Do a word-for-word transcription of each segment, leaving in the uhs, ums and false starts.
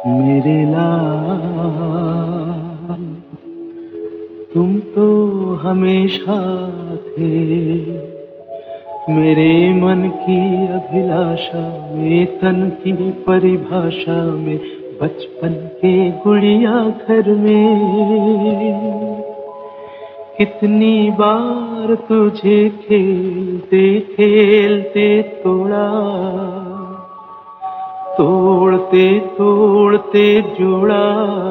मेरे लाल, तुम तो हमेशा थे मेरे मन की अभिलाषा में, तन की परिभाषा में, बचपन के गुड़िया घर में। कितनी बार तुझे खेलते खेलते तोड़ा, तोड़ते तोड़ते जोड़ा,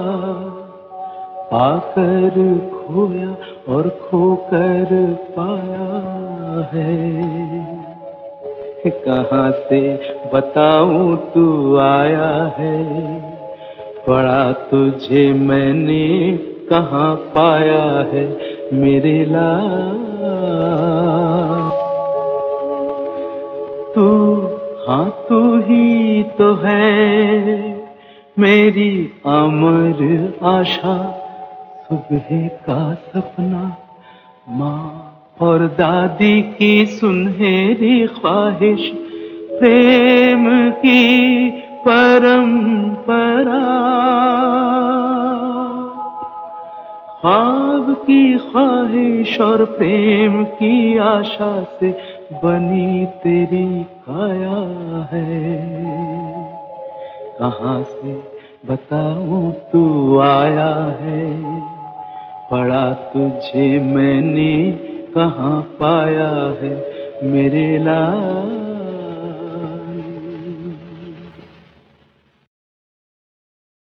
पाकर खोया और खोकर पाया है। कहाँ से बताऊं तू आया है, पढ़ा तुझे मैंने कहाँ पाया है मेरे लाल। तू, हाँ तू ही तो है मेरी अमर आशा, सुबह का सपना, माँ और दादी की सुनहरी ख्वाहिश, प्रेम की परंपरा, ख्वाब की ख्वाहिश और प्रेम की आशा से बनी तेरी काया है। कहाँ से बताऊं तू आया है, पढ़ा तुझे मैंने कहाँ पाया है मेरे लाल।